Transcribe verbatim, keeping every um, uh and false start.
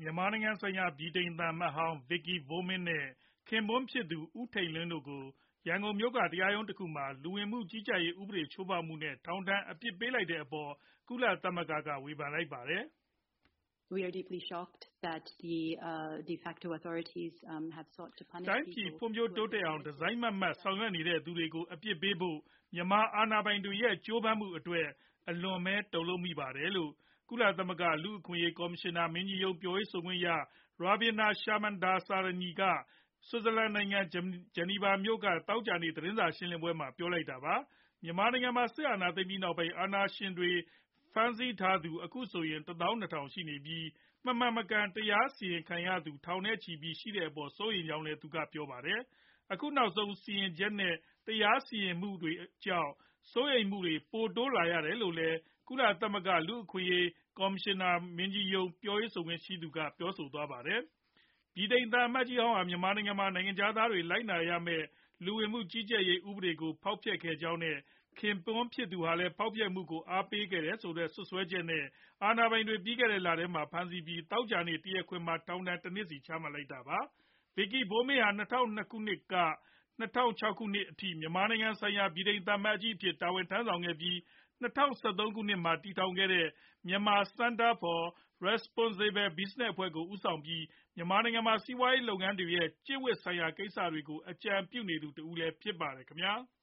မြန်မာနိုင်ငံဆိုင်ရာဗြိတိန်သံအမတ်ဟောင်း Vicky Bowman နဲ့ ခင်ပွန်းဖြစ်သူ ဦးထိန်လင်းတို့ကို ရန်ကုန်မြို့က တရားရုံးတခုမှာ လူဝင်မှုကြီးကြပ်ရေးဥပဒေချိုးဖောက်မှုနဲ့ ထောင်ဒဏ်အပြစ်ပေးလိုက်တဲ့အပေါ် ကုလသမဂ္ဂက ဝေဖန်လိုက်ပါတယ်။ "တိုင်းပြည်ဖွံ့ဖြိုးတိုးတက်အောင် တစိုက်မတ်မတ်ဆောင်ရွက်နေသူတွေကို အပြစ်ပေးဖို့ မြန်မာအာဏာပိုင်တွေရဲ့ကြိုးပမ်းမှုအတွက် အလွန်ပဲတုန်လှုပ်မိပါတယ်။" လို့ ကုလသမဂ္ဂ လူ့အခွင့်အရေးကော်မရှင်နာမင်းကြီးရုံး ပြောရေးဆိုခွင့်ရှိသူ Ravina Shamdasani က ဆွစ်ဇာလန်နိုင်ငံ ဂျနီဗာမြို့က သောကြာနေ့ သတင်းစာရှင်းလင်းပွဲမှာ ပြောလိုက်တာပါ။ မြန်မာနိုင်ငံမှာ စစ်အာဏာသိမ်းပြီးနောက်ပိုင်း အာဏာရှင်တွေ ဖမ်းဆီးထားသူ အခုဆိုရင် တသောင်းနှစ်ထောင်ရှိနေပြီး မမှန်မကန် တရားစီရင်ခံရသူ ထောင်နဲ့ချီရှိတဲ့အပေါ် စိုးရိမ်ကြောင်းလည်း သူကပြောပါတယ်။ အခုနောက်ဆုံး စီရင်ချက်နဲ့ တရားစီရင်မှုတွေကြောင့် စိုးရိမ်မှုတွေ ပိုတိုးလာရတယ်လို့လည်း ကုလသမဂ္ဂ လူ့အခွင့်အရေးကော်မရှင်နာမင်းကြီးရုံး ပြောရေးဆိုခွင့်ရှိသူက ပြောဆိုသွားပါတယ်။ ဗြိတိန်သံအမတ်ကြီးဟောင်းဟာ မြန်မာနိုင်ငံမှာ နိုင်ငံခြားသားတွေ လိုက်နာရမယ့် လူဝင်မှုကြီးကြပ်ရေးဥပဒေကို ဖောက်ဖျက်ခဲ့ကြောင်း နဲ့ ခင်ပွန်းဖြစ်သူဟာလည်း ဖောက်ဖျက်မှုကို အားပေးခဲ့တယ်ဆိုတဲ့ စွပ်စွဲချက်နဲ့ အာဏာပိုင်တွေ ပြီးခဲ့တဲ့လထဲမှာပဲ ဖမ်းဆီးပြီး သောကြာနေ့ တရားခွင်မှာ ထောင်ဒဏ်တနှစ်စီ ချမှတ်လိုက်တာပါ။ Vicky Bowman ဟာ ၂ဝဝ၂ ခုနှစ်ကနေ ၂ဝဝ၆ ခုနှစ်အထိ မြန်မာနိုင်ငံဆိုင်ရာ ဗြိတိန်သံအမတ်ကြီးအဖြစ် တာဝန်ထမ်းဆောင်ခဲ့ပြီး ၂ဝ၁၃ ခုနှစ်မှာ တည်ထောင်ခဲ့တဲ့ Myanmar Centre for Responsible Business အဖွဲ့ကို ဦးဆောင်ပြီး မြန်မာနိုင်ငံမှာ စီးပွားရေးလုပ်ငန်းတွေရဲ့ ကျင့်ဝတ်ဆိုင်ရာကိစ္စတွေကို အကြံပြုနေသူတဦးလည်းဖြစ်ပါတယ်ခင်ဗျာ။